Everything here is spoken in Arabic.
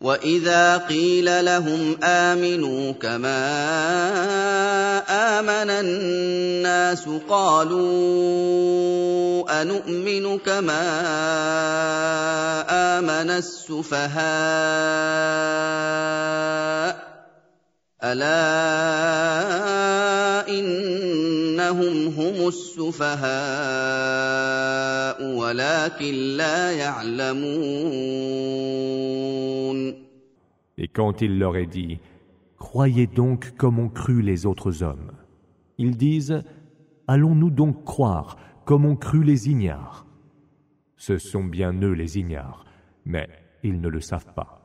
وَإِذَا قِيلَ لَهُمْ آمِنُوا كَمَا آمَنَ النَّاسُ قَالُوا أَنُؤْمِنُ كَمَا آمَنَ السُّفَهَاءُ ۗ أَلَا إِنَّهُمْ هُمُ السُّفَهَاءُ وَلَٰكِن لَّا يَعْلَمُونَ. Et quand il leur est dit « Croyez donc comme ont cru les autres hommes », ils disent « Allons-nous donc croire comme ont cru les ignares ?» Ce sont bien eux les ignares, mais ils ne le savent pas.